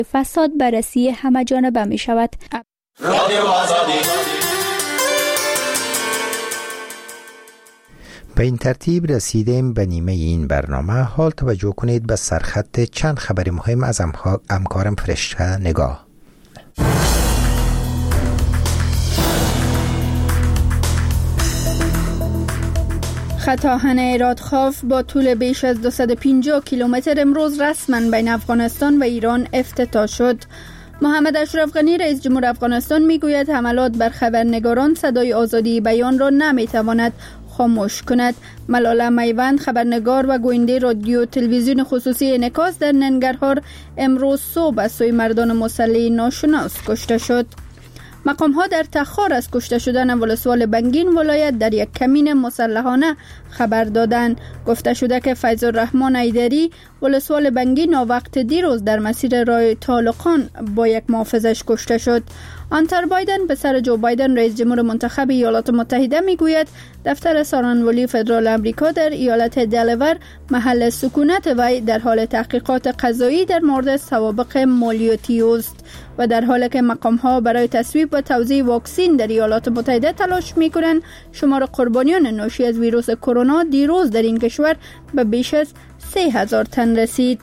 فساد بررسی همه جانبه می شود. به این ترتیب رسیدیم به نیمه این برنامه. حال توجه کنید به سرخط چند خبر مهم از همکارم فرشته نگاه. خط آهن رادخاف با طول بیش از 250 کیلومتر امروز رسما بین افغانستان و ایران افتتاح شد. محمد اشرف غنی رئیس جمهور افغانستان میگوید حملات بر خبرنگاران صدای آزادی بیان را نمیتواند خاموش کند. ملاله میوند خبرنگار و گوینده رادیو تلویزیون خصوصی انعکاس در ننگرهار امروز صبح از سوی مردان مسلح ناشناس کشته شد. مقام ها در تخار از کشته شدن ولسوال بنگین ولایت در یک کمین مسلحانه خبر دادند. گفته شده که فیض الرحمن ایدری ولسوال بنگین وقت دیروز در مسیر راه طالقان با یک محافظش کشته شد. آنتر بایدن پسر جو بایدن رئیس جمهور منتخب ایالات متحده میگوید دفتر سارنولی فدرال امریکا در ایالت دلور محل سکونت وی در حال تحقیقات قضایی در مورد سوابق مالیاتی است و در حالی که مقام ها برای تصویب و توزیع واکسین در ایالات متحده تلاش میکنند، شمار قربانیان ناشی از ویروس کرونا دیروز در این کشور به بیش از 3000 تن رسید.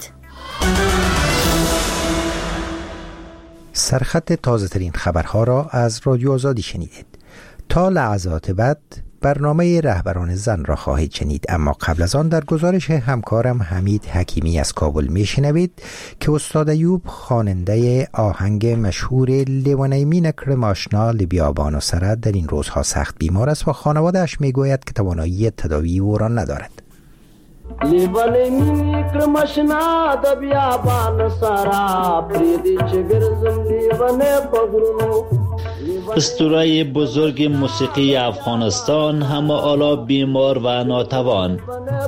سرخط تازه ترین خبرها را از رادیو آزادی شنیدید. تا لحظات بعد برنامه رهبران زن را خواهید شنید، اما قبل از آن در گزارش همکارم حمید حکیمی از کابل میشنوید که استاد ایوب خواننده آهنگ مشهور لیوانه می نکرم آشنا لبیابان و سرد در این روزها سخت بیمار است و خانواده‌اش میگوید که توانایی تداوی او را ندارد. لیوانه می نکرم آشنا لبیابان سرد پریدی چه گرزم لیوانه پغرونو. اسطوره بزرگ موسیقی افغانستان همه حالا بیمار و ناتوان.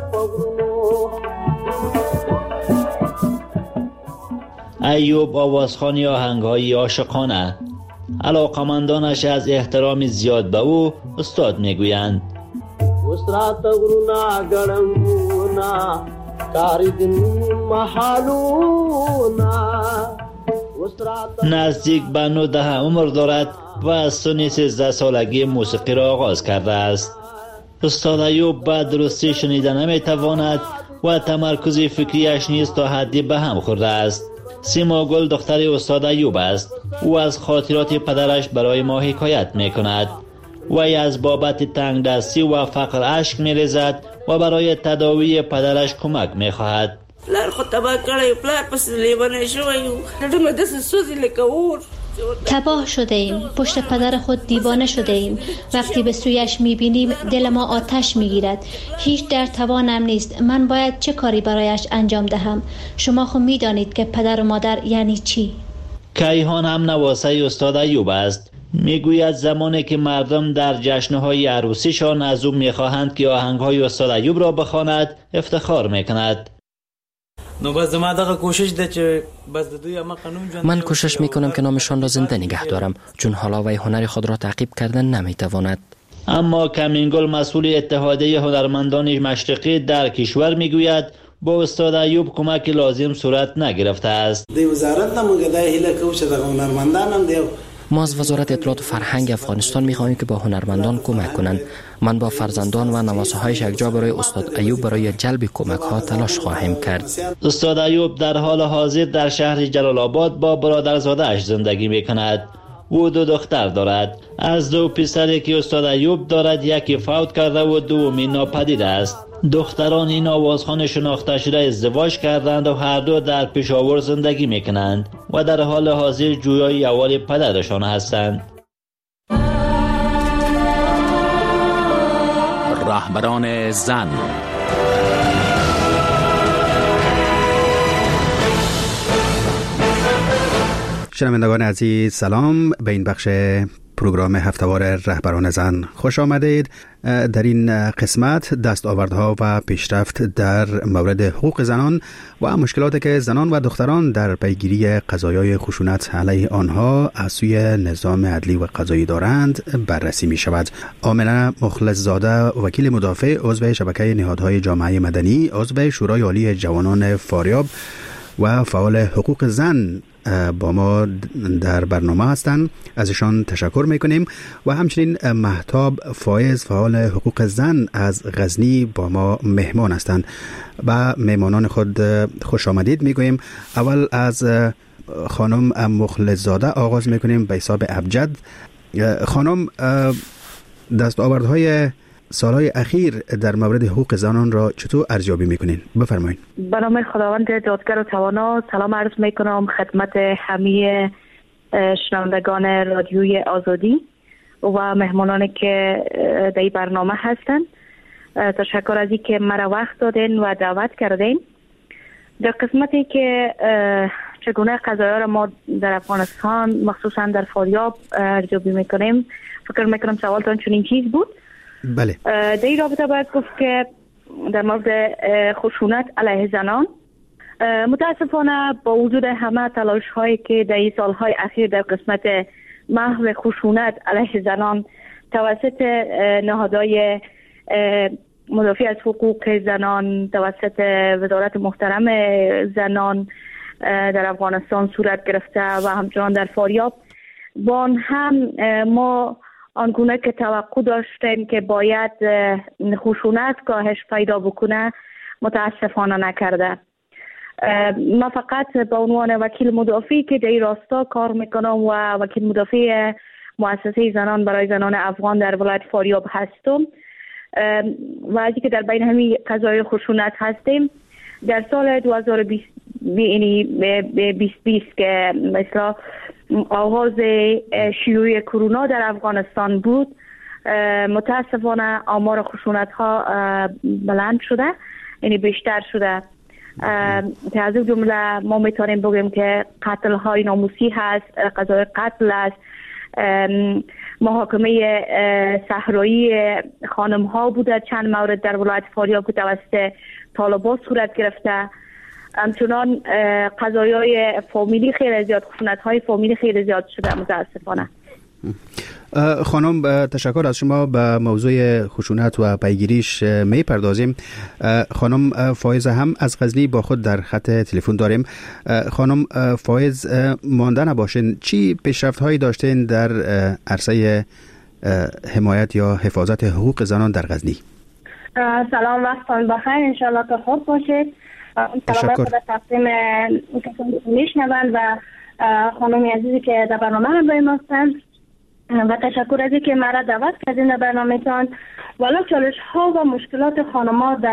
ایوب آوازخوانی آهنگ‌های عاشقانه. علاقمندانش از احترام زیاد به او استاد میگویند. وسرات غرونا گړنګونا کاریدن محالونا. نزدیک به 19 عمر دارد و از سن 13 سالگی موسیقی را آغاز کرده است. استاد ایوب به درستی شنیدن نمیتواند و تمرکز فکریش نیز تا حدی به هم خورده است. سیما گل دختر استاد ایوب است. او از خاطرات پدرش برای ما حکایت میکند. وی از بابت تنگ دستی و فقر اشک میریزد و برای تداوی پدرش کمک میخواهد. پلار خود تباه کردی، پلار پس لیوانه شویو، نرم دست سوزی لکور. تباه شده ایم، پشت پدر خود دیوانه شده ایم. وقتی به سویش میبینیم دل ما آتش میگیرد. هیچ در توانم نیست. من باید چه کاری برایش انجام دهم؟ شما خود میدانید که پدر و مادر یعنی چی؟ کیهان هم نواسه استاد ایوب است. میگوید زمانی که مردم در جشنهای عروسیشان از او میخواهند که آهنگهای استاد ایوب را بخواند افتخار میکند. من کوشش میکنم که نامشان را زنده نگه دارم، چون حالا وی هنر خود را تعقیب کردن نمیتواند. اما کمینگل مسئول اتحادیه هنرمندان مشرقی در کشور میگوید با استاد ایوب کمک لازم صورت نگرفته است. ما از وزارت اطلاعات و فرهنگ افغانستان می‌خواهیم که با هنرمندان کمک کنند. من با فرزندان و نواسه‌هایش یکجا برای استاد ایوب برای جلب کمک‌ها تلاش خواهیم کرد. استاد ایوب در حال حاضر در شهر جلال آباد با برادرزاده‌اش زندگی می‌کند. او 2 دختر دارد. از 2 پسری که استاد ایوب دارد، یکی فوت کرده و دومی ناپدید است. دختران این آوازخوان شناخته شده ازدواج کردند و هر دو در پشاور زندگی میکنند و در حال حاضر جویای اول پدرشان هستند. رهبران زن. شنوندگان عزیز سلام، به این بخش پروگرام هفته‌وار رهبران زن خوش آمدید. در این قسمت دستاوردها و پیشرفت در مورد حقوق زنان و مشکلاتی که زنان و دختران در پیگیری قضایای خشونت علیه آنها از سوی نظام عدلی و قضایی دارند بررسی می شود. آمنه مخلص زاده، وکیل مدافع، عضو شبکه نهادهای جامعه مدنی، عضو شورای عالی جوانان فاریاب و فعال حقوق زن با ما در برنامه هستند. ازشان تشکر میکنیم و همچنین مهتاب فایز فعال حقوق زن از غزنی با ما مهمان هستند. و مهمانان خود خوش آمدید میگوییم. اول از خانم مخلص زاده آغاز میکنیم به حساب ابجد. خانم، دستاوردهای سالهای اخیر در مورد حقوق زنان را چطور ارزیابی میکنین؟ بفرمایید. به نام خداوند دادگر و توانا سلام عرض میکنم خدمت همه شنوندگان رادیوی آزادی و مهمانانی که در این برنامه هستند. تشکر از اینکه مرا وقت دادین و دعوت کردین. در قسمتی که چگونه قضایا را ما در افغانستان مخصوصا در فاریاب ارزیابی میکنیم، فکر میکنم سوالتان چنین چیز بود. بله. در این رابطه باید گفت که در مورد خشونت علیه زنان متاسفانه با وجود همه تلاش هایی که در این سالهای اخیر در قسمت محو خشونت علیه زنان توسط نهادهای مدافع از حقوق زنان، توسط وزارت محترم زنان در افغانستان صورت گرفته و همچنان در فاریاب، با آن هم ما آنگونه که توقع داشتیم که باید خشونت کاهش پیدا بکنه متاسفانه نکرده. ما فقط به عنوان وکیل مدافعی که در این راستا کار میکنم و وکیل مدافع مؤسسه زنان برای زنان افغان در ولایت فاریاب هستم و از که در بین همین قضایای خشونت هستیم، در سال 2020 که مثلا آغاز شیوع کرونا در افغانستان بود، متاسفانه آمار خشونت ها بلند شده، یعنی بیشتر شده. که از این جمله ما میتونیم بگیم که قتل های ناموسی هست، قضای قتل است، محاکمه صحرایی خانم ها بوده چند مورد در ولایت فاریاب که توسط طالبان صورت گرفته. همچنان قضایای فامیلی خیلی زیاد، خشونت های فامیلی خیلی زیاد شده متاسفانه. خانم تشکر از شما. به موضوع خشونت و پیگیریش می پردازیم. خانم فایز هم از غزنی با خود در خط تلفن داریم. خانم فایز، مانده نباشین، چی پیشرفت هایی داشتین در عرصه حمایت یا حفاظت حقوق زنان در غزنی؟ سلام، وقتتون بخیر، انشالله که خوب باشید. سلام خود تقدیم میشنوند و خانم عزیزی که در برنامه همراه ما هستند و تشکر از اینکه مرا دعوت کردین در برنامه‌تان. والا چالش ها و مشکلات خانم‌ها در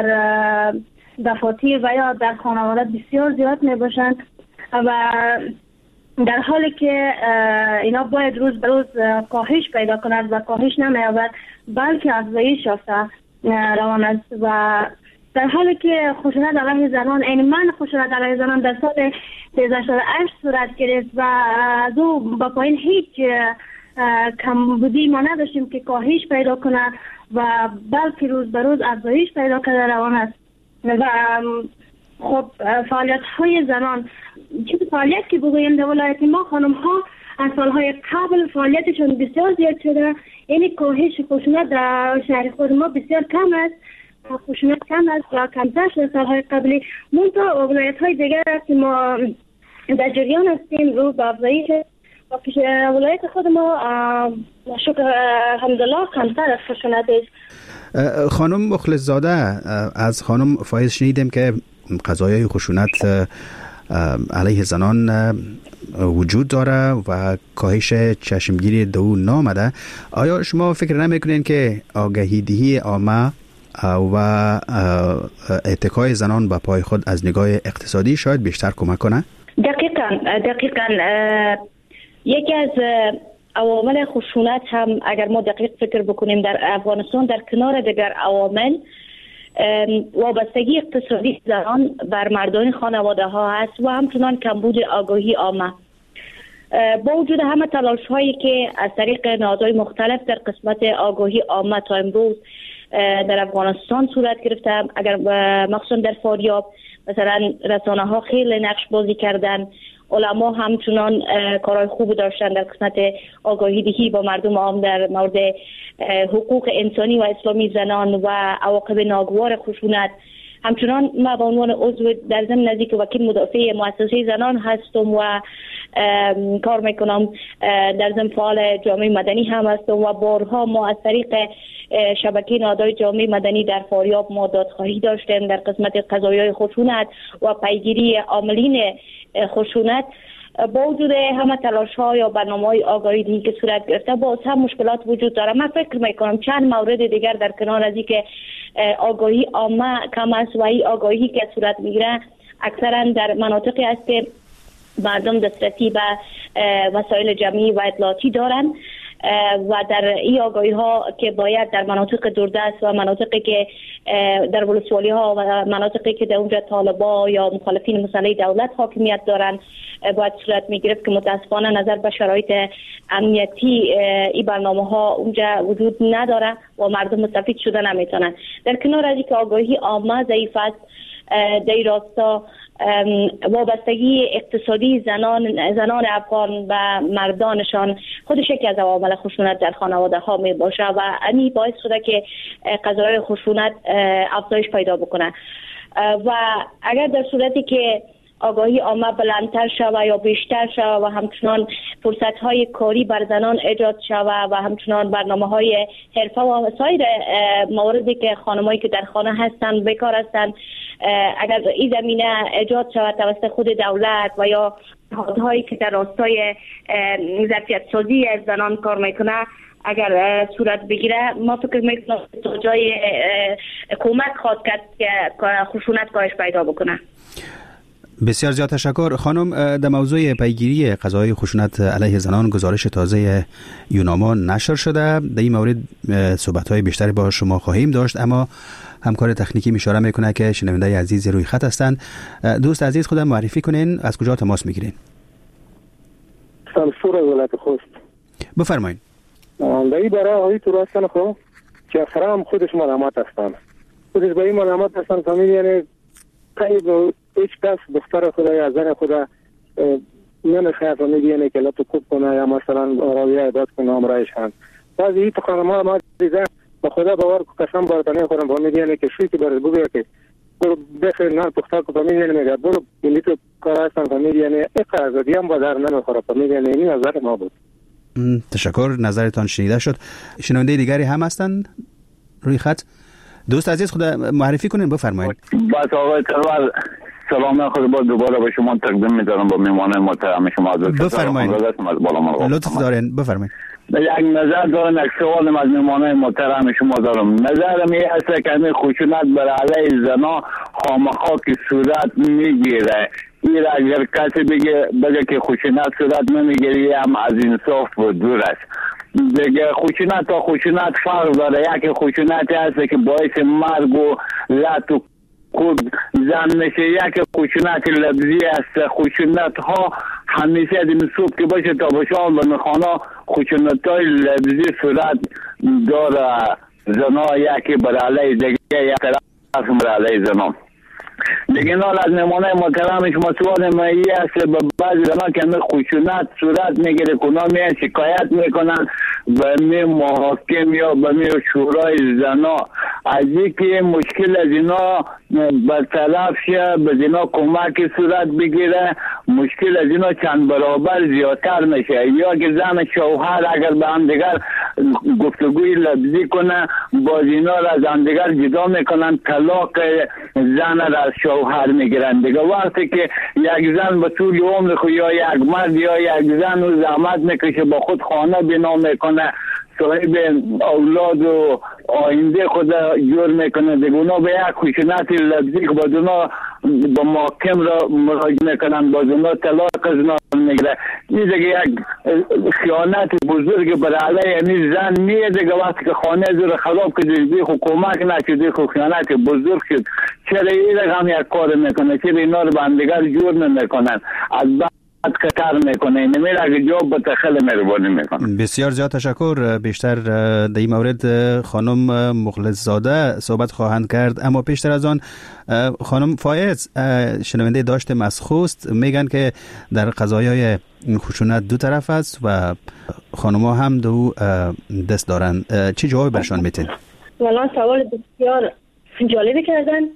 دفاتر و یا در خانواده بسیار زیاد می باشند و در حالی که اینا باید روز به روز کاهش پیدا کند و کاهش نمی‌یابد بلکه افزایش یافته روان است. و در حالی که خشونت علیه زنان، این من خشونت علیه زنان در سال 2008 صورت گرفت و از او با پایین هیچ کمبودی ما نداشتیم که کاهش پیدا کنه و بلکه روز به روز افزایش پیدا کرده روان است. و خب فعالیت های زنان، چه فعالیت که بگویم در ولایت ما خانم ها از سالهای قبل فعالیتشون بسیار زیاد شده، یعنی کاهش خشونت در شهر خود ما بسیار کم است، خشونت کم است و کمتر شده سالهای قبلی. منتها ولایت های دیگر که ما در جریان هستیم رو به افزایش و پیش ولایت خود ما شکر الحمدلله کمتر از خشونت است. خانم مخلص زاده، از خانم فایز شنیدیم که قضایای خشونت علیه زنان وجود داره و کاهش چشمگیری دو نامده. آیا شما فکر نمیکنین که آگاهی دهی عامه و اتکای زنان به پای خود از نگاه اقتصادی شاید بیشتر کمک کنه؟ دقیقاً یکی از عوامل خشونت هم اگر ما دقیق فکر بکنیم در افغانستان در کنار دیگر عوامل وابستگی اقتصادی زنان بر مردان خانواده ها هست و همچنان کمبود آگاهی عامه. با وجود همه تلاش هایی که از طریق نهادهای مختلف در قسمت آگاهی عامه تا امروز در افغانستان صورت گرفته، اگر مخصوصا در فاریاب مثلا رسانه ها خیلی نقش بازی کردن، علما همچنان کارهای خوب داشتن در قسمت آگاهی دهی با مردم عام در مورد حقوق انسانی و اسلامی زنان و عواقب ناگوار خشونت همچنان ما به عنوان عضو در ضمن نزدیک وکیل مدافع مؤسسه زنان هستم و کار میکنم، در ضمن فعال جامعه مدنی هم هستم و بارها ما از طریق شبکه نهادهای جامعه مدنی در فاریاب ما دادخواهی داشتیم در قسمت قضایای خشونت و پیگیری عاملین خشونت. با وجود همه تلاش ها یا برنامه‌های آگاهی دیگه که صورت گرفته باز هم مشکلات وجود داره. من فکر میکنم چند مورد دیگر در کنار از اینکه آگاهی عامه کم است و این آگاهی که صورت میگیره اکثرا در مناطقی است که مردم دسترسی به وسایل جمعی و اطلاعاتی دارن و در این آگاهی ها که باید در مناطق دوردست و مناطقی که در ولسوالی ها و مناطقی که در اونجا طالبا یا مخالفین مسلح دولت حاکمیت دارن باید صورت میگرفت که متاسفانه نظر به شرایط امنیتی این برنامه ها اونجا وجود نداره و مردم مستفید شده نمیتونن. در کنار از اینکه آگاهی عامه ضعیف است، در راستا وابستگی اقتصادی زنان افغان و مردانشان خودش یکی از عوامل خشونت در خانواده ها می باشه و این باعث شده که قضایای خشونت افزایش پیدا بکنه و اگر در صورتی که آگاهی عامه بلندتر شود یا بیشتر شود و همچنان فرصت های کاری بر زنان ایجاد شود و همچنان برنامه های حرفه و سایر مواردی که خانمایی که در خانه هستند بیکار هستند اگر این زمینه ایجاد شود توسط خود دولت و یا نهادهایی که در راستای ظرفیت سازی از زنان کار میکنه اگر صورت بگیره ما فکر میکنم تا جای کمک خواهد کرد که خشونت کاهش پیدا بکنه. بسیار زیاد تشکر خانم. در موضوع پیگیری قضایای خشونت علیه زنان گزارش تازه یوناما نشر شده. در این مورد صحبت‌های بیشتری با شما خواهیم داشت، اما همکار تکنیکی اشاره میکنه که شنونده عزیز روی خط هستند. دوست عزیز خودم معرفی کنین، از کجا تماس میگیرین؟ سمسور از ولایت خوست. بفرمایید. در این برای آقای تو راستن خب که اکثرا هم خودش ملامت هستن، خودش به این ملامت هستن فهمید، یعنی قیب هیچ کس دختر خدا یا زن خدا نمیخواه فهمید یعنی که لطو کوب کنه یا مثلا راویه عباد کنه امرایش هم بعضی این تو خانمها ما دیده با خدا باور قسم بارتانه خودم فهمید یعنی که شوی که برد بگویه که برو بخیر نه دختر که فهمید یعنی میگه برو اینی تو کار هستن فهمید یعنی اقا ازادی هم با در نمیخوره فهمید یعنی این نظر ما بود. تشکر، نظرتان شنیده شد. شنونده دیگری هم هستن روی خط؟ دوست عزیز خود معرفی کنین، بفرمایید. بس آقای ترور سلام خود با دوباره به شما تقدیم می‌دارم با مهمان محترم شما. بفرمایید. لطف دارین، بفرمایید. یک نظر دارم، یک سوال از مهمان محترم شما دارم. نظرم این است که این خشونت بر علیه زنا خامخا که صورت میگیره، این اگر کسی بگه که خشونت صورت نمیگیره هم از انصاف و دور است. دیگه خشونت تا خشونت فرق داره. یک خشونتی هست که باعث مرگ و لط و کود زن میشه، یک خشونت لفظی است. خشونت ها همیشه از صبح که باشه تا بشام و میخوانا خشونت های لفظی صورت داره. زنا یکی بر علیه دیگه یک طرف بر علیه زنا. دیگه نال از نمونه محترم شما سوال مایی است به بعضی زمان که همه خشونت صورت میگیره کنا میان شکایت میکنن به می محاکم یا به می شورای زنا از اینکه مشکل از اینا برطرف شه، به اینا کمک صورت بگیره، مشکل از اینا چند برابر زیادتر میشه. یا که زن شوهر اگر به هم دیگر گفتگوی لفظی کنه باز اینا را از هم دیگر جدا میکنن، طلاق زن را از شوهر میگیرن. دیگه وقتی که یک زن به طول عمر خود یا یک مرد یا یک زن و زحمت میکشه با خود خانه بنا میکنه، صاحب اولاد و آینده خود جور میکنه، دیگه اونا به یک خشونت لفظی که باز اونا با محاکم را مراجعه میکنن، باز اونا طلاق از اونا میگیره. این دیگه یک خیانت بزرگ بر علیه این زن میه. دیگه وقتی که خانه زور خراب کردی حکومت نشده خیانت بزرگ شد. چرا این رقم یک کار میکنه؟ چرا اینا رو به هم دیگر جور نمیکنن؟ از خطر میکنه، نمیره اگه جواب به تخیل مهربانی میکنه. بسیار زیاد تشکر. بیشتر در این مورد خانم مخلص زاده صحبت خواهند کرد، اما پیشتر از آن خانم فایز شنونده داشتیم از خوست میگن که در قضایای خشونت دو طرف است و خانم‌ها هم دو دست دارن. چی جواب برشان میتین؟ والا سوال بسیار جالبی کردن.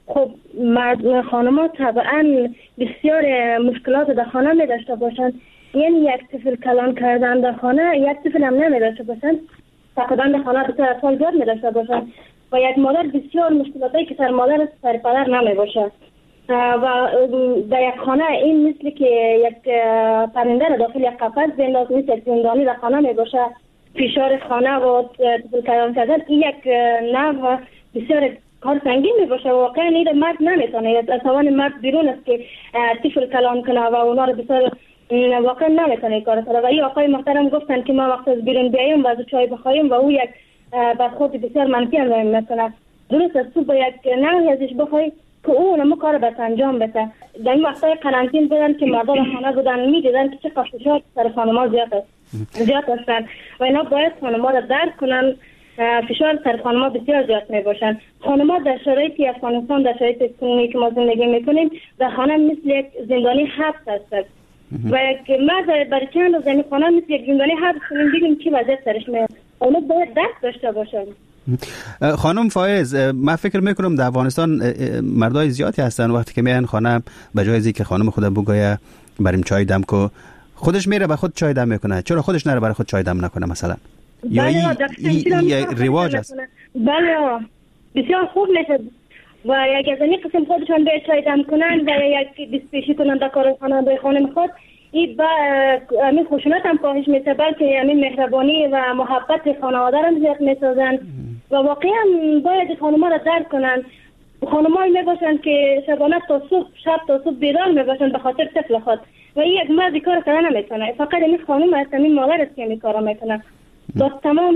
خب مرد خانم‌ها طبعا بسیار مشکلات در خانه می داشته باشند. یعنی یک طفل کلان کردن در خانه، یک طفل هم نمی داشته باشند، فقدان در خانه بسیار اطفال زیاد می داشته باشند و یک مادر بسیار مشکلاتی که سر مادر سر پدر نمی باشد و در یک خانه این مثل که یک پرنده را داخل یک قفس بنداز، مثل یک زندانی در خانه می باشه. فشار خانه و طفل کلان کردن این یک نوع بسیار کار سنگین می باشه. واقعا این مرد نمیتونه، از توان مرد بیرون است که طفل کلان کنه و اونا رو بسیار واقعا نمیتونه کار کنه. و این آقای محترم گفتن که ما وقت از بیرون بیایم و از چای بخوریم و او یک برخورد بسیار منفی انجام میکنه. درست است تو با یک نوعی ازش بخوای که او اونمو کار بس انجام بده. در این وقتای قرنطین بودن که مردا در خانه بودن میدیدن که چه فشار سر خانم‌ها زیاد هستن و اینا باید خانم‌ها رو درک کنن. فشار سر خانم‌ها بسیار زیاد می باشن. خانم‌ها در شرایطی افغانستان، در شرایط کنونی که ما زندگی میکنیم، در خانه مثل یک زندانی حبس هستند و یک مرد برای چند روز در خانه مثل یک زندانی حبس کنیم بگیم چی وضعیت سرش میاد. اونا باید درک داشته باشن. خانم فایز، من فکر میکنم در افغانستان مردای زیادی هستن وقتی که میان خانه به جای اینکه خانم خود بگویه بریم چای دم کو، خودش میره و خود چای دم میکنه. چرا خودش نره برای خود چای دم نکنه مثلا؟ یا این رواج است؟ بله بسیار خوب میشه و یک از این قسم خودشان به چای دم کنن و یک دستپیشی کنن در کار خانه به خانم خود. این با همین خشونت هم کاهش میشه، بلکه همین مهربانی و محبت خانواده هم زیاد میسازن و واقعا باید خانم‌ها را درک کنن. خانم‌هایی میباشن که شبانه تا صبح، شب تا صبح بیدار میباشن به خاطر طفل خود و این یک مرد کار کردن نمیتونه. فقط این خانم است، این مادر است که این کارا میکنه. با تمام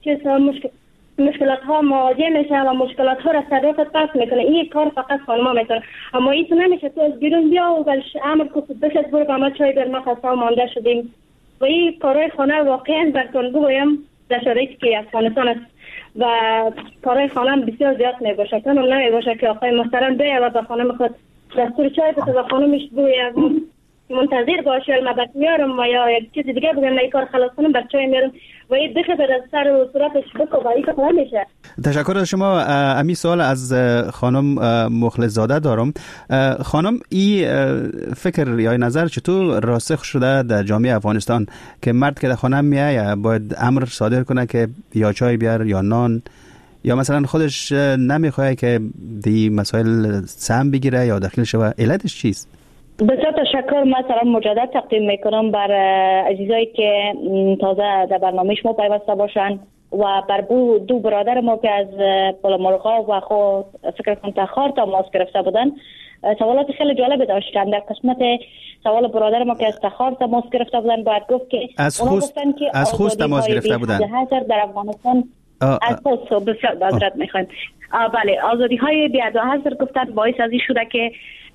مشکلات ها مواجه میشه و مشکلات ها را سر وقت پس میکنه. این کار فقط خانم‌ها میکنه. اما این نمیشه تو از بیرون بیا و بلش امر کو بشت برو با ما چای در ما خسته و مانده شدیم و این کارهای خانه واقعا براتون بگویم در شرایطی که افغانستان است و کارهای خانه بسیار زیاد میباشه. کنم نمیباشه که آقای محترم بیه و به خانم خود دستور چای بده و خانمش بویه منتظر باشه البته میارم و یا یک چیز دیگه بگم نه کار خلاص کنم بچه‌ای میارم و این دخه در سر و صورتش بکو و این کار نمیشه. تشکر از شما. امی سوال از خانم مخلص زاده دارم. خانم این فکر یا نظر چطور راسخ شده در جامعه افغانستان که مرد که در خانه میایه باید امر صادر کنه که یا چای بیار یا نان، یا مثلا خودش نمیخواد که دی مسائل سهم بگیره یا داخل شوه؟ علتش چیست؟ بسیار تشکر. من سلام مجدد تقدیم میکنم بر عزیزایی که تازه در برنامه شما پیوسته باشن و بر دو برادر ما که از پلمرغا و خود فکر کنم تخار تا ماست گرفته بودن سوالات خیلی جالب داشتن. در قسمت سوال برادر ما که از تخار تماس گرفته بودن باید گفت که از خوست تماس گرفته بودن در افغانستان از خوست بسیار بازرد میخوایم. بله، آزادی های بیاد و حضر گفتن باعث از این شده که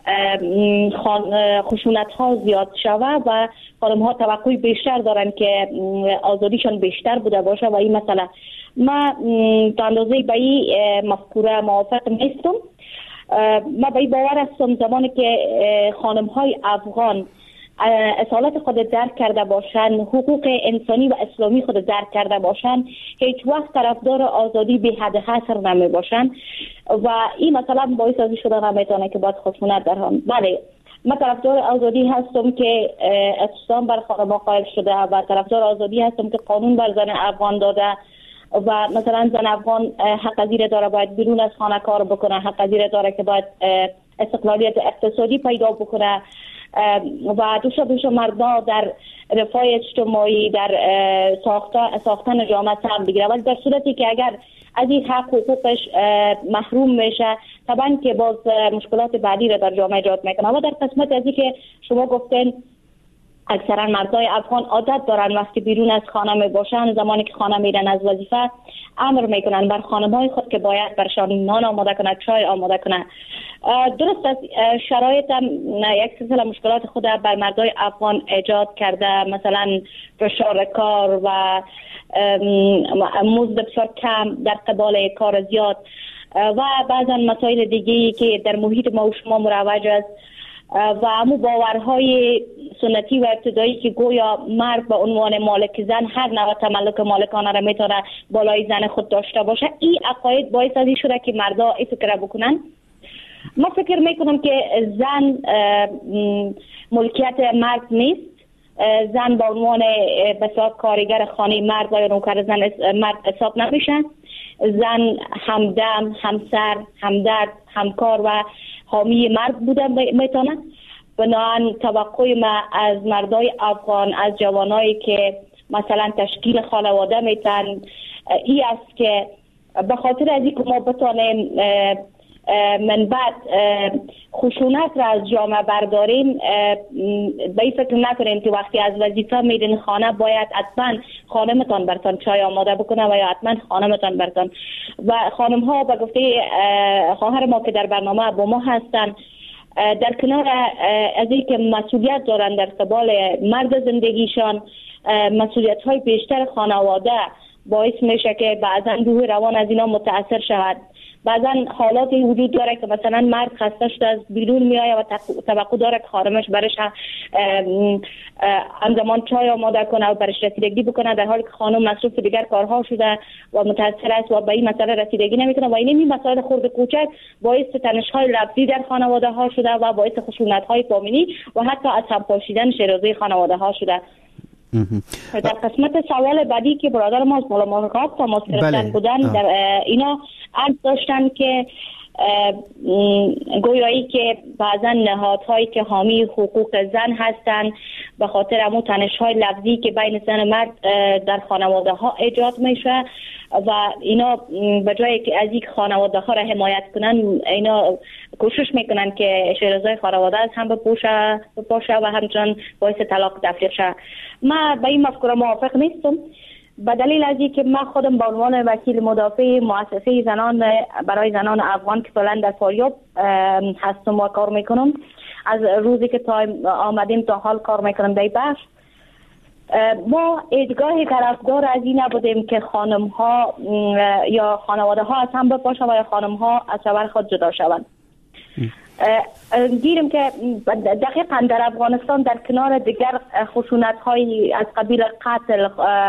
خشونت ها زیاد شوه و خانم ها توقع بیشتر دارن که آزادیشان بیشتر بوده باشه و این مسئله ما تا اندازه به این مفکوره موافق نیستم. ما به این باور هستم زمانی که خانم های افغان اصالت خود درک کرده باشن، حقوق انسانی و اسلامی خود درک کرده باشن، هیچ وقت طرفدار آزادی به حد حصر نمی باشن و این مثلا باعث از شده نمیتونه که باید خشونت در هم. بله، من طرفدار آزادی هستم که اعتصام بر خانم‌ها قائل شده و طرفدار آزادی هستم که قانون بر زن افغان داده و مثلا زن افغان حق از این داره باید بیرون از خانه کار بکنه، حق از این داره که باید استقلالیت اقتصادی پیدا بکنه و دوشا مردا در رفاه اجتماعی در ساختن جامعه سهم بگیره. ولی در صورتی که اگر از این حق حقوقش محروم میشه طبعا که باز مشکلات بعدی را در جامعه ایجاد میکنه. و در قسمت ازی که شما گفتین اکثرا مردای افغان عادت دارن وقتی بیرون از خانه می باشن زمانی که خانه میرن از وظیفه امر میکنن بر خانم‌های خود که باید برشان نان آماده کنه، چای آماده کنه. درست است شرایط هم یک سلسله مشکلات خود بر مردای افغان ایجاد کرده، مثلا فشار کار و مزد بسیار کم در قبال کار زیاد و بعضا مسائل دیگه‌ای که در محیط ما و شما مروج است و همون باورهای سنتی و ابتدایی که گویا مرد به عنوان مالک زن هر نوع تملک مالکانه را میتونه بالای زن خود داشته باشه. این عقاید باعث از این شده که مردا این فکر بکنن ما فکر میکنم که زن ملکیت مرد نیست. زن به عنوان بسیار کارگر خانه مرد و یا نوکر زن مرد حساب نمیشن. زن همدم، همسر، همدرد، همکار و حامی مرد بودن میتونن. بنابراین توقع ما از مردای افغان، از جوانایی که مثلا تشکیل خانواده میتن ای است که به خاطر از اینکه ما بتانیم من بعد خشونت را از جامعه برداریم، به این فکر نکنیم که وقتی از وظیفه میرین خانه باید حتما خانمتان برتان چای آماده بکنه و یا حتما خانمتان برتان. و خانم ها به گفته خواهر ما که در برنامه با ما هستن، در کنار از اینکه مسئولیت دارن در قبال مرد زندگیشان، مسئولیت های بیشتر خانواده باعث میشه که بعضا روح روان از اینا متاثر شود. بعضا حالاتی وجود داره که مثلا مرد خسته شده از بیرون میآید و توقع داره که خانمش برش همزمان چای آماده کنه و برش رسیدگی بکنه، در حالی که خانم مصروف دیگر کارها شده و متاثر است و به این مسئله رسیدگی نمیکنه. و این مسائل خرد کوچک باعث تنش‌های لفظی در خانواده ها شده و باعث خشونت‌های فامیلی و حتی از هم پاشیدن شیرازه خانواده ها شده. در قسمت سوال بعدی که برادر ما از ملاقات تماس گرفتن بودن، در اینا عرض داشتن که گویایی که بعضا نهادهایی که حامی حقوق زن هستن به خاطر همون تنش‌های لفظی که بین زن و مرد در خانواده ها ایجاد میشه و اینا به جایی که از این خانواده ها را حمایت کنن، اینا کوشش میکنن که شیرازه خانواده از هم بپاشه و همچنان باعث طلاق تفریق شه. ما به این مفکوره موافق نیستم، به دلیل از اینکه من خودم به عنوان وکیل مدافع مؤسسه زنان برای زنان افغان که فعلا در فاریاب هستم و کار میکنم، از روزی که تا آمدیم تا حال کار میکنم در بخش، ما ایدگاه طرفدار از این نبودیم که خانم ها یا خانواده ها از هم بپاشن و یا خانم ها از شوهر خود جدا شوند. گیریم که دقیقا در افغانستان در کنار دیگر خشونت های از قبیل قتل،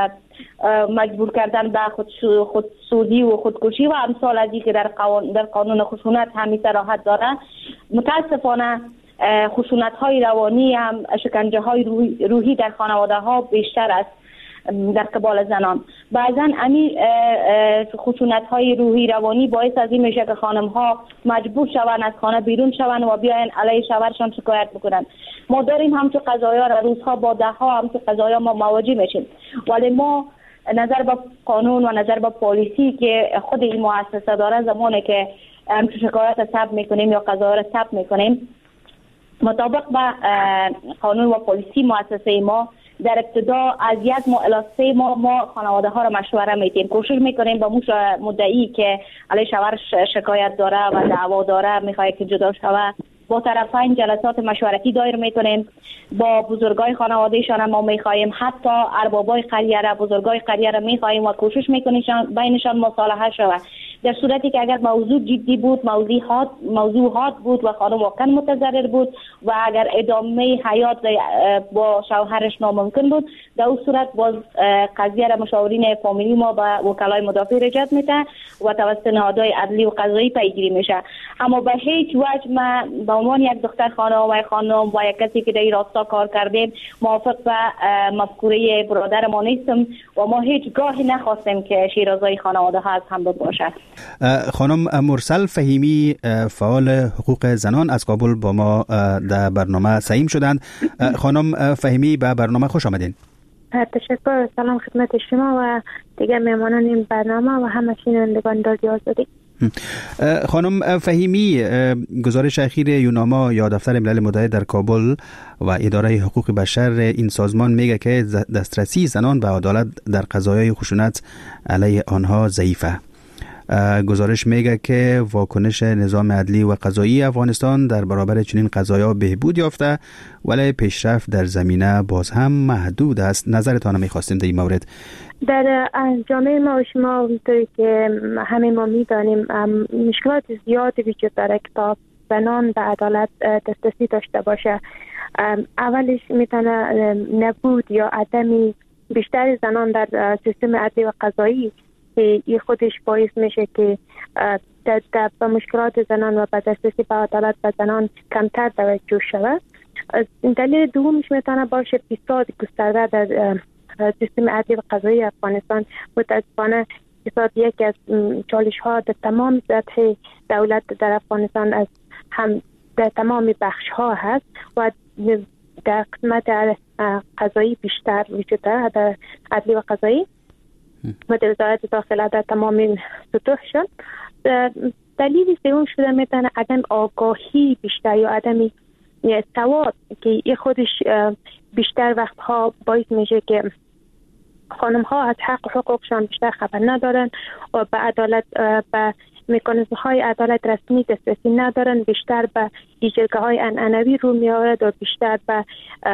مجبور کردن به خودسوزی و خودکشی و امثال از این که در قانون خشونت همی صراحت داره، متاسفانه خشونت های روانی هم، شکنجه های روحی در خانواده ها بیشتر است در قبال زنان. بعضا امی خشونت های روحی روانی باعث از این میشه که خانم ها مجبور شوند از خانه بیرون شوند و بیاین علیه شوهرشان شکایت بکنن. ما داریم همچون قضایا را روزها با ده ها همچون قضایا ما مواجه میشیم، ولی ما نظر به قانون و نظر به پالیسی که خود این مؤسسه داره، زمانی که همچون شکایت ثبت میکنیم یا قضایا را ثبت میکنیم مطابق با قانون و پالیسی مؤسسه ما، در ابتدا از 1 ماه الی 3 ماه ما خانواده ها را مشوره میدیم. کوشش میکنیم با مدعی که علیه شوهرش شکایت داره و دعوا داره میخواد که جدا شود، با طرفین جلسات مشورتی دایر میکنیم. با بزرگای خانوادهشان ما میخواهیم، حتی اربابای قریه را، بزرگای قریه را میخواهیم و کوشش میکنیم بینشان مصالحه شود. در صورتی که اگر موضوع جدی بود، موضوعات بود و خانم واقعا متضرر بود و اگر ادامه حیات با شوهرش ناممکن بود، در اون صورت باز قضیه را مشاورین فامیلی ما با وکلای مدافع رجعت میده و توسط نهادهای عدلی و قضایی پیگیری میشه. اما به هیچ وجه ما به عنوان یک دختر خانم و یک کسی که در این راستا کار کردیم موافق به مفکوره برادر ما نیستم و ما هیچ گاهی نخواستیم که شیرازه خانواده ها از هم باشد. خانم مرسل فهیمی، فعال حقوق زنان از کابل با ما در برنامه سعیم شدند. خانم فهیمی به برنامه خوش آمدین. تشکر. سلام خدمت شما و دیگر مهمانان این برنامه و همه شنوندگان رادیو آزادی. خانم فهیمی، گزارش اخیر یوناما یا دفتر ملل متحد در کابل و اداره حقوق بشر این سازمان میگه که دسترسی زنان به عدالت در قضایای خشونت علیه آنها ضعیفه. گزارش میگه که واکنش نظام عدلی و قضایی افغانستان در برابر چنین قضایا بهبود یافته، ولی پیشرفت در زمینه باز هم محدود است. نظرتان میخواستیم در این مورد. در جامعه ما و شما اونطوری که همه ما میدانیم مشکلات زیادی وجود داره که تا زنان به عدالت دسترسی داشته باشه. اولش میتونه نبود یا عدمی بیشتر زنان در سیستم عدلی و قضایی که این خودش باعث میشه که به مشکلات زنان و به دسترسی به عدالت به زنان کمتر توجه شود. دلیل دومش میتونه باشه فساد گسترده در سیستم عدلی و قضایی افغانستان. متاسفانه فساد یکی از چالش ها در تمام سطح دولت در افغانستان از هم در تمام بخش ها هست و در قسمت قضایی بیشتر وجود داره، در عدلی و قضایی و در وزارت داخله در تمام سطوح شد. دلیل سوم شده میتونه عدم آگاهی بیشتر یا عدم سواد که این خودش بیشتر وقتها باعث میشه که خانم ها از حق و حقوقشان بیشتر خبر ندارن و به عدالت به مکانیزم های عدالت رسمی دسترسی ندارن، بیشتر به جلگه های عنعنوی رو میآورد و بیشتر به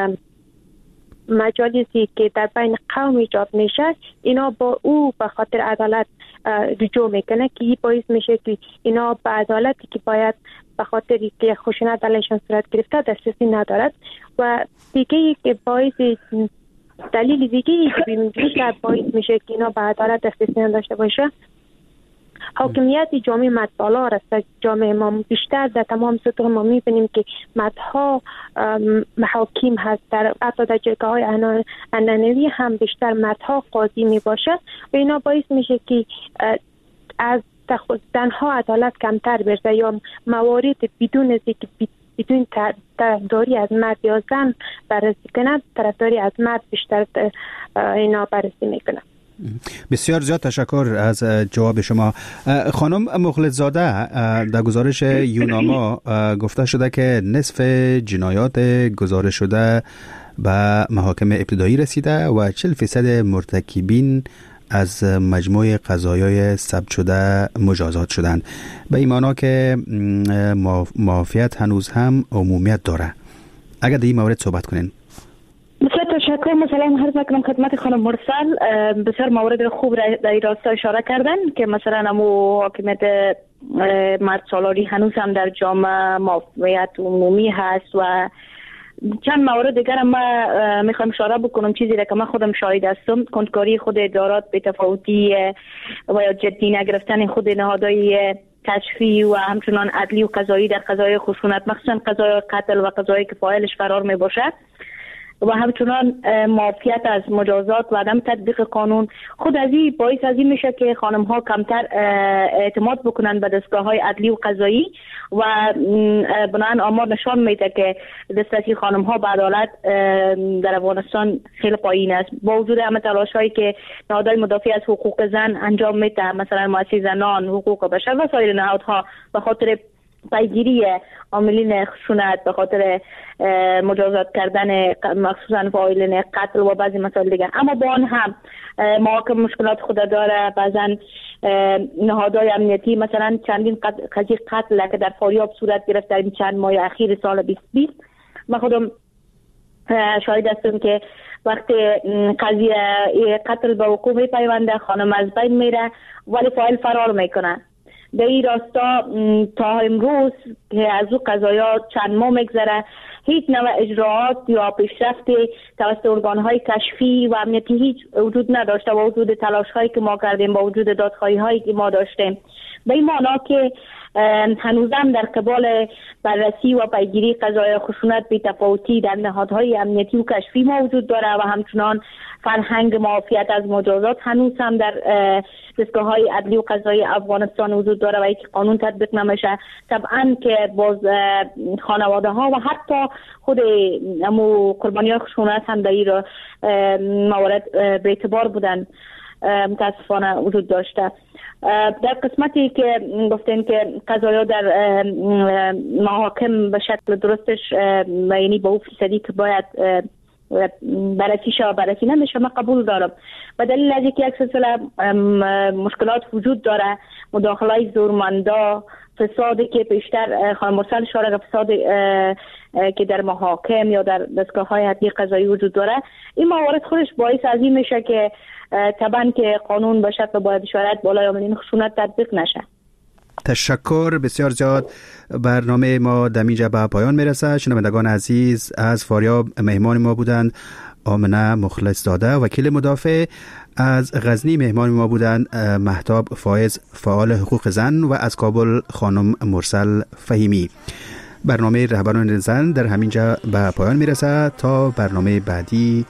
مجالسی که در بین قوم ایجاد میشه اینا با او به خاطر عدالت رجوع میکنه که این باعث میشه که اینا به عدالتی که باید به خاطر که خشونت علیشان صورت گرفته دسترسی ندارد. و دیگه که باعث دلیل دیگه که بیشتر باعث میشه که اینا به عدالت دسترسی نداشته باشه حاکمیت جامعه مد بالا رسته. جامعه ما بیشتر در تمام سطوح ما میبینیم که مدها محاکم هست، در حتی در جلگه های عنعنوی هم بیشتر مدها قاضی میباشه و اینا باعث میشه که از تنها عدالت کمتر برسه یا موارد بدون از که بدون طرفداری از مرد یا زن بررسی کنه، طرفداری از مرد بیشتر اینا بررسی میکنه. بسیار زیاد تشکر از جواب شما. خانم مخلص زاده، در گزارش یوناما گفته شده که نصف جنایات گزارش شده به محاکم ابتدایی رسیده و 40% مرتکبین از مجموع قضایای ثبت شده مجازات شدند. به این معنا که معافیت هنوز هم عمومیت داره. اگر در این مورد صحبت کنین. بسیار تشکر. مثلا عرض میکنم خدمت خانم مرسل، بسیار موارد خوب در این راستا اشاره کردن که مثلا امو حاکمیت مرد سالاری هنوز هم در جامعه معافیت عمومی هست و چند مورد دیگر هم ما میخوام اشاره بکنم، چیزی را که من خودم شاهد هستم. کنتکاری خود ادارات به تفاوتی و یا جدی نگرفتن خود نهادهای کشفی و همچنان عدلی و قضایی در قضای خشونت، مخصوصا قضای قتل و قضایی که فاعلش فرار می باشد و همچنان معافیت از مجازات و عدم تطبیق قانون، خود از این باعث از این میشه که خانم ها کمتر اعتماد بکنن به دستگاه های عدلی و قضایی و بنابراین آمار نشان میده که دسترسی خانم ها به عدالت در افغانستان خیلی پایین است. با وجود همه تلاش هایی که نهادهای مدافع از حقوق زن انجام میده، مثلا مؤسسه زنان، حقوق بشر و سایر نهادها به خاطر پیگیری عاملین خشونت، به خاطر مجازات کردن مخصوصا فاعلین قتل و بعضی مسائل دیگه، اما با آن هم محاکم مشکلات خود داره. بعضا نهادهای امنیتی مثلا چندین قضیه قتل که در فاریاب صورت گرفت در این چند ماه اخیر سال 2020 من خودم شاهد هستم که وقتی قضیه قتل به وقوع میپیونده خانم از بین میره ولی فاعل فرار میکنه. به این راستا تا امروز که از او قضایا چند ماه میگذره هیچ نوع اجراعات یا پیشرفت توسط ارگان‌های کشفی و امنیتی هیچ وجود نداشته با وجود تلاش‌هایی که ما کردیم، با وجود دادخواهی‌هایی که ما داشتیم. به این معنا که هنوزم در قبال بررسی و پیگیری قضایا خشونت بی تفاوتی در نهادهای امنیتی و کشفی موجود داره و همچنان فرهنگ معافیت از مجازات هنوز هم در دستگاه‌های عدلی و قضایی افغانستان وجود داره و یک قانون تطبیق نمیشه. طبعا که باز خانواده ها و حتی خود قربانیان خشونت هم در این موارد به اعتبار بودن متاسفانه وجود داشته. در قسمتی که گفتین که قضایا در محاکم به شکل درستش یعنی به اون فیصدی که باید بررسی نمیشه، من قبول دارم. به دلیل از اینکه یک سلسله مشکلات وجود داره، مداخله زورمندا، فسادی که بیشتر خانم مرسل اشاره فساد که در محاکم یا در دستگاه‌های عدلی قضایی وجود داره، این موارد خودش باعث از این میشه که طبعا که قانون به شکل باید شرایط بالای عاملین خشونت تطبیق نشه. تشکر بسیار زیاد. برنامه ما در اینجا به پایان میرسه. شنوندگان عزیز، از فاریاب مهمان ما بودند آمنه مخلص زاده وکیل مدافع. از غزنی مهمان ما بودند مهتاب فایز فعال حقوق زن و از کابل خانم مرسل فهیمی. برنامه رهبران زن در همینجا به پایان میرسه. تا برنامه بعدی